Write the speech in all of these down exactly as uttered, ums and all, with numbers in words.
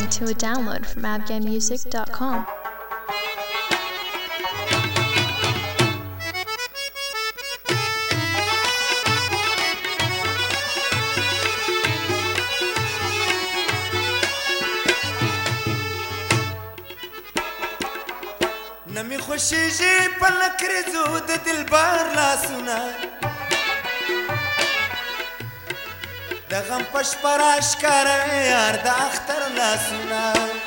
listening to a download from abgan music dot com. نمی خوشیږي په لکرزو د دلبر لاسونه د غم په شپه راښکاره یار د اختر لاسونه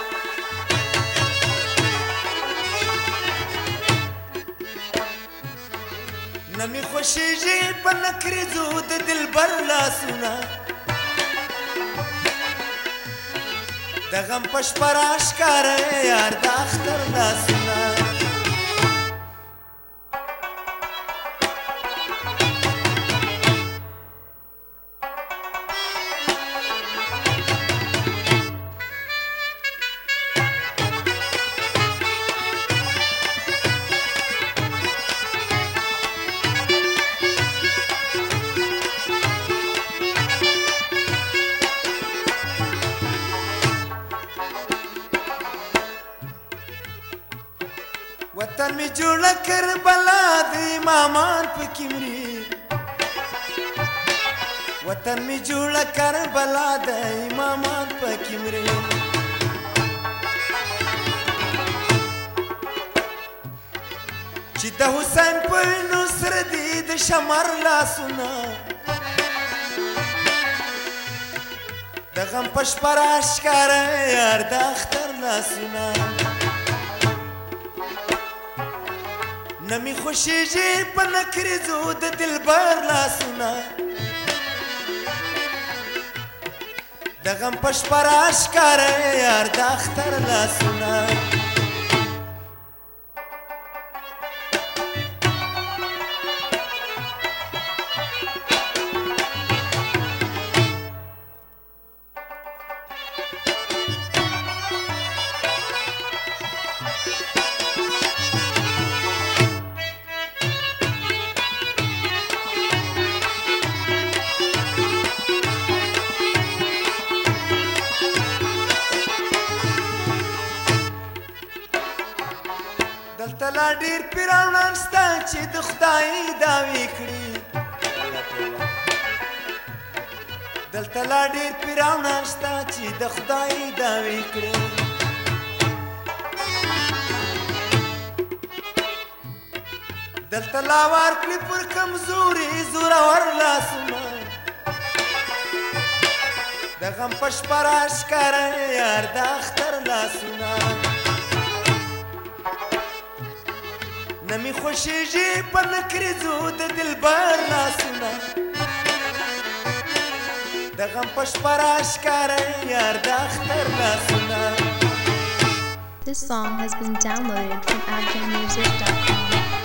نمی خوشیږي په لکرزو د دلبر لاسونه د غم په شپه راښکاره یار د اختر لاسونه وطن می جوړه کربلا د امامان پکې مري وطن می جوړه کربلا د امامان پکې مري چې د حسین په نصر دي د شمر لاسونه د غم په شپه راښکاره یار د اختر لاسونه نمی خوشیږي په نکریزو د دلبر لاسونه د غم په شپه راښکاره یار د اختر لاسونه دلته لا ډېر پیرانان شته چې د خدای دعوې کړي دلته لا ډېر پیرانان شته چې د خدای دعوې کړي دلته لا ورکړي پر کمزوري زورور لاسونه د غم په شپه راښکاره یار د اختر لاسونه نمی خوشیږي په نکریزو د دلبر لاسونه د غم په شپه راښکاره یار د اختر لاسونه This song has been downloaded from abgan music dot com.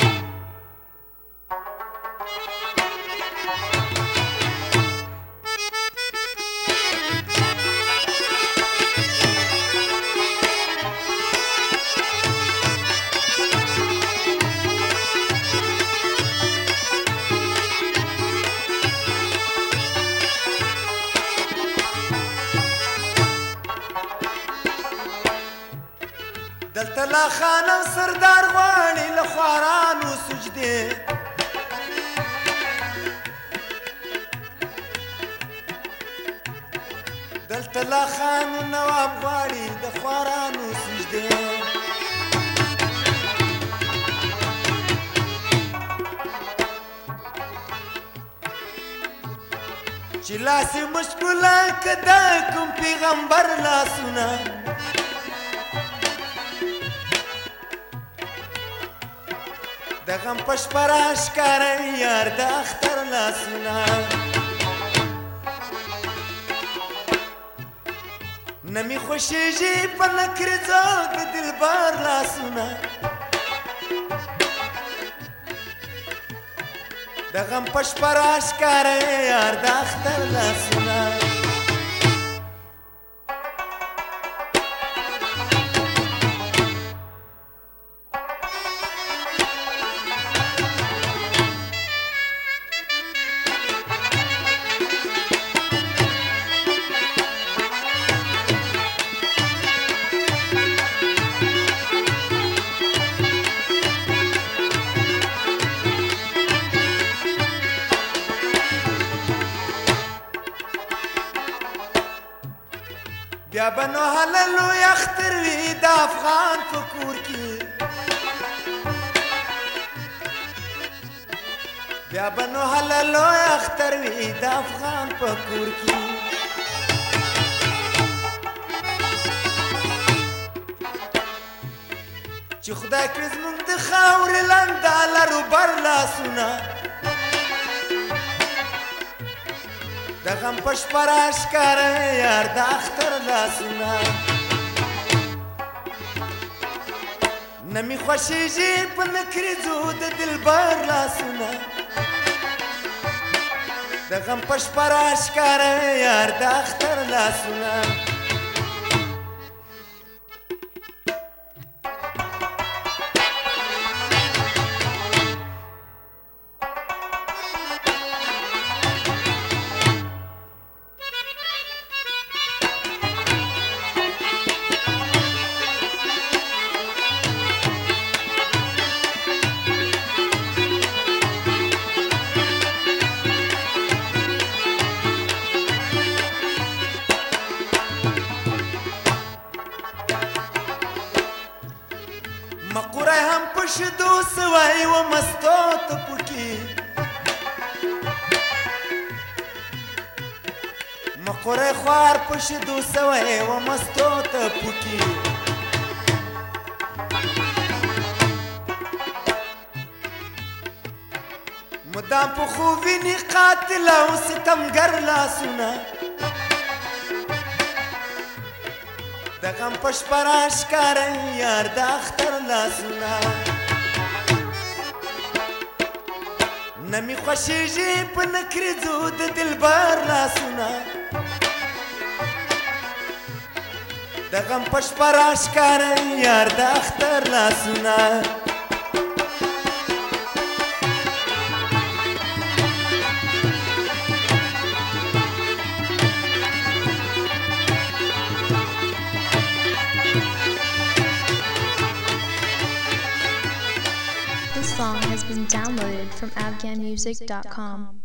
دلته لا خان او سردار غواړي له خوارانو سجدې دلته لا خان او نواب غواړي د خوارانو سجدې چې لاس یې مشکوله که د کوم پیغمبر لاسونه د غم په شپه راښکاره یار د اختر لاسونه نمی خوشیږي په نکریزو د دلبر لاسونه د غم په شپه راښکاره یار د اختر لاسونه بیا به نو هللو یختر وي د افغان په کور کې بیا به نو هللو یختر وي د افغان په کور کې چې خدای کړي زموږ د خاورې لنده لرو بر لاسونه د غم په شپه راښکاره یار د اختر لاسونه نه مې خوښېږي په نکریزو د دلبر لاسونه د غم په شپه راښکاره یار د اختر لاسونه مقوره هم په شیدو سوی و مستو ته پکې مقوره خوار په شیدو سوی و مستو ته پکې مدام په خو ویني قاتل او ستمګر لاسونه د غم په شپه راښکاره یار د اختر لاسونه نه مې خوښېږي په نکریزو د دلبر لاسونه د غم په شپه راښکاره یار د اختر لاسونه This song has been downloaded from afghan music dot com.